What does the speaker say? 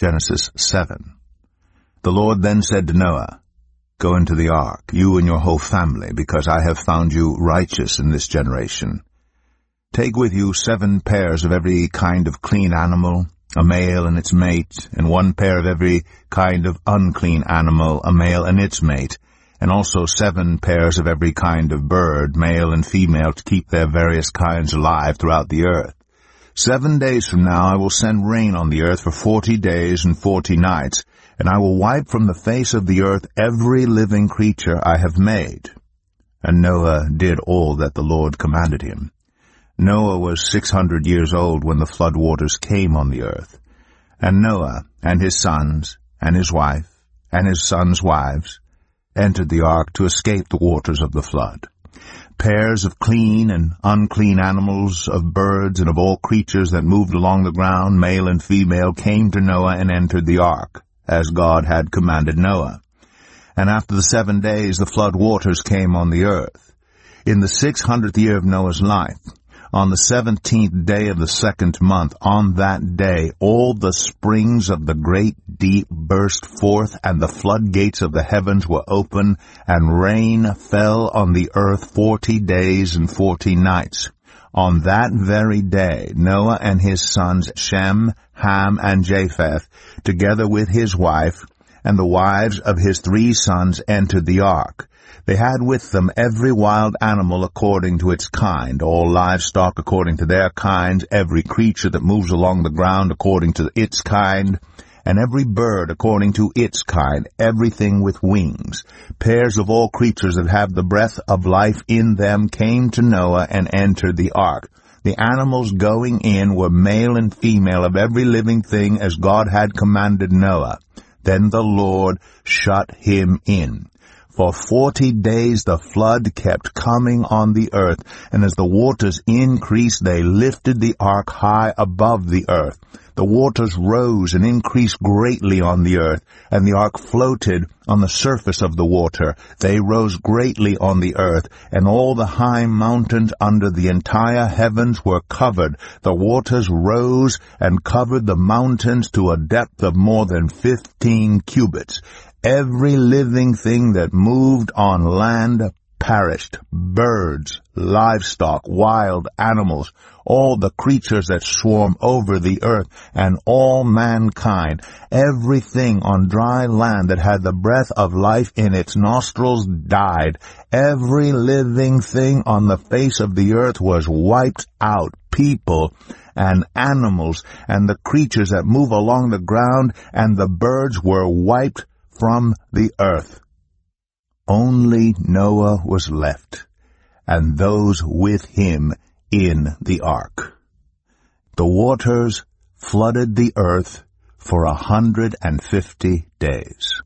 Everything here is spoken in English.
Genesis 7. The Lord then said to Noah, "Go into the ark, you and your whole family, because I have found you righteous in this generation. Take with you 7 pairs of every kind of clean animal, a male and its mate, and 1 pair of every kind of unclean animal, a male and its mate, and also 7 pairs of every kind of bird, male and female, to keep their various kinds alive throughout the earth. 7 days from now I will send rain on the earth for 40 days and 40 nights, and I will wipe from the face of the earth every living creature I have made." And Noah did all that the Lord commanded him. Noah was 600 years old when the flood waters came on the earth. And Noah and his sons and his wife and his sons' wives entered the ark to escape the waters of the flood. Pairs of clean and unclean animals, of birds and of all creatures that moved along the ground, male and female, came to Noah and entered the ark, as God had commanded Noah. And after the 7 days the flood waters came on the earth. In the 600th year of Noah's life, on the 17th day of the 2nd month, on that day all the springs of the great deep burst forth, and the floodgates of the heavens were open, and rain fell on the earth 40 days and 40 nights. On that very day Noah and his sons Shem, Ham, and Japheth, together with his wife, and the wives of his 3 sons, entered the ark. They had with them every wild animal according to its kind, all livestock according to their kinds, every creature that moves along the ground according to its kind, and every bird according to its kind, everything with wings. Pairs of all creatures that have the breath of life in them came to Noah and entered the ark. The animals going in were male and female of every living thing, as God had commanded Noah. Then the Lord shut him in. For 40 days the flood kept coming on the earth, and as the waters increased, they lifted the ark high above the earth. The waters rose and increased greatly on the earth, and the ark floated on the surface of the water. They rose greatly on the earth, and all the high mountains under the entire heavens were covered. The waters rose and covered the mountains to a depth of more than 15 cubits. Every living thing that moved on land perished, birds, livestock, wild animals, all the creatures that swarm over the earth, and all mankind. Everything on dry land that had the breath of life in its nostrils died. Every living thing on the face of the earth was wiped out, people and animals, and the creatures that move along the ground, and the birds were wiped from the earth. Only Noah was left, and those with him in the ark. The waters flooded the earth for 150 days.